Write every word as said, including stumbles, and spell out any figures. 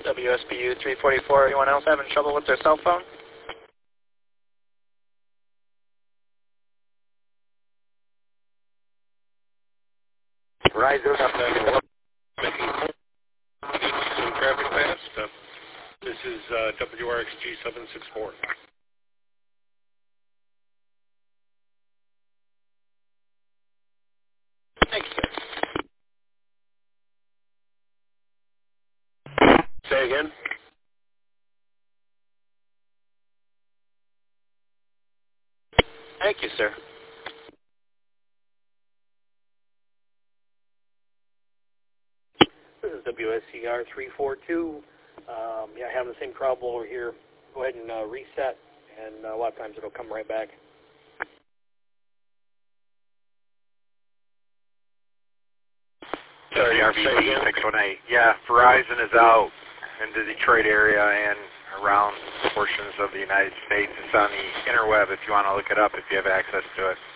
W S B U three forty-four. Anyone else having trouble with their cell phone? Verizon up there. Traffic fast. Uh, this is uh, W R X G seven six four. Thanks, sir. Say again. Thank you, sir. This is W S C R three four two. Um, yeah, having the same trouble over here. Go ahead and uh, reset, and uh, a lot of times it'll come right back. W R B C six one eight. Yeah, Verizon is out in the Detroit area and around portions of the United States. It's on the interweb if you want to look it up if you have access to it.